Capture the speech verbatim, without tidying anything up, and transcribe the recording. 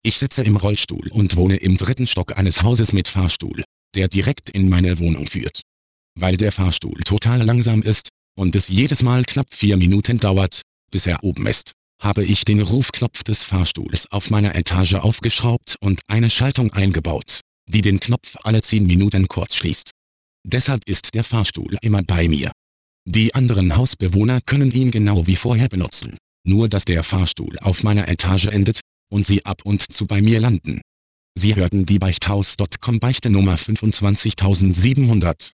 Ich sitze im Rollstuhl und wohne im dritten Stock eines Hauses mit Fahrstuhl, der direkt in meine Wohnung führt. Weil der Fahrstuhl total langsam ist und es jedes Mal knapp vier Minuten dauert, bis er oben ist, habe ich den Rufknopf des Fahrstuhls auf meiner Etage aufgeschraubt und eine Schaltung eingebaut, die den Knopf alle zehn Minuten kurz schließt. Deshalb ist der Fahrstuhl immer bei mir. Die anderen Hausbewohner können ihn genau wie vorher benutzen, nur dass der Fahrstuhl auf meiner Etage endet und sie ab und zu bei mir landen. Sie hörten die Beichthaus Punkt com Beichte Nummer fünfundzwanzigtausendsiebenhundert.